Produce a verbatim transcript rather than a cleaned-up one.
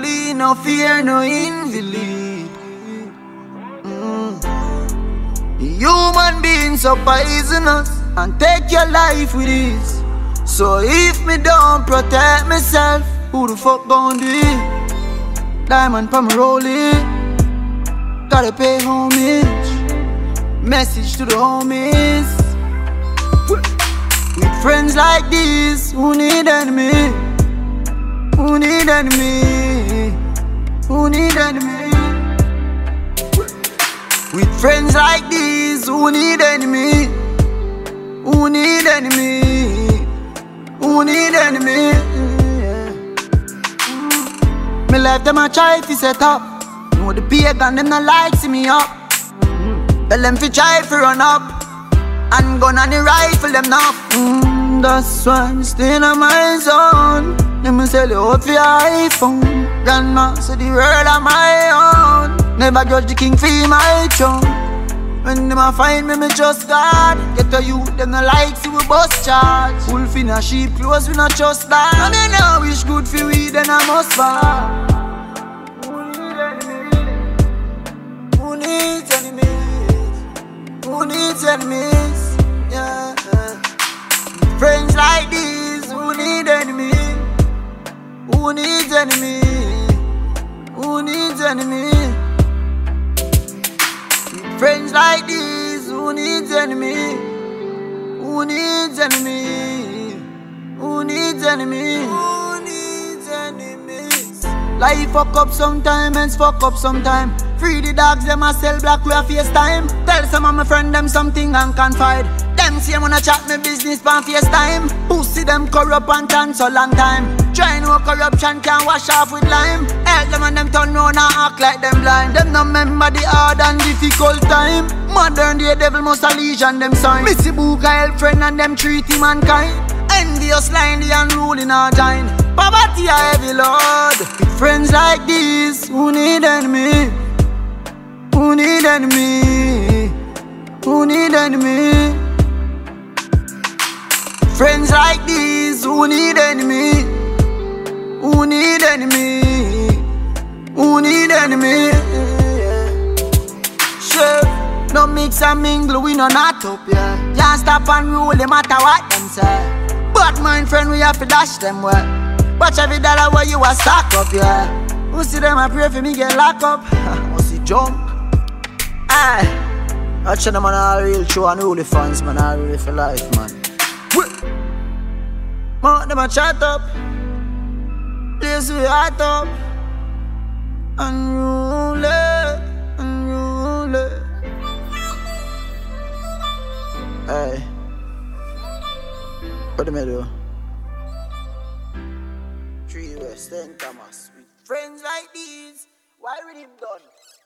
Holy, no fear, no invalid. Mm. Human beings so poisonous and take your life with ease. So if me don't protect myself, who the fuck gon' do it? Diamond from rolling, gotta pay homage. Message to the homies. With friends like these, who need enemy? Who need enemy? Who need enemy? With friends like these, who need enemy? Who need enemy? Who need enemy? Yeah. Me life them a try fi set up. Know the pagan them not like see me up. Tell them fi try fi run up. And gun and the rifle them now. Mm, that's why I'm staying on my zone. Let me sell you out for your iPhone. Grandma, so the world are my own. Never judge the king for my throne. When them a find me, me trust God. Get to you, them no like see we bust charge. Wolf in a sheep clothes, we not trust that. And they know wish good for we, then I must fall. Who needs enemies? Who needs enemies? Yeah. Friends like these, who need enemies? Who needs enemy? Who needs enemy? Friends like these, who needs enemy? Who needs enemy? Who needs enemy? Who needs enemies? Life fuck up sometime, and fuck up sometime. Free the dogs, them a sell black, we a FaceTime. Tell some of my friend them something and confide. Them see wanna chat me business pan FaceTime. Pussy them corrupt and dance so long time. Try no corruption can wash off with lime. Help them and them turn round and act like them blind. Them no remember the hard and difficult time. Modern day devil must a legion them sign. Missy Book a help friend and them treat him mankind. Envious line the unruly our giant. Poverty a heavy load. With friends like these, who need enemy? Who need enemy? Who need enemy? Friends like these, who need enemy? Who need enemy? Who need enemy? Sure, no mix and mingle, we no not up, yeah. Can't stop and rule, no matter what them say. Bad mind friend, we have to dash them well. Watch every dollar where you a stack up, yeah. Who see them, I pray for me get locked up. Who see junk? Aye, watch them on all real show and really fans, man, all really for life, man. Man, them a chat up. Place we heart up. Unruly, unruly. Hey, what do me do? Three West, Saint Thomas. With friends like these, why with him done?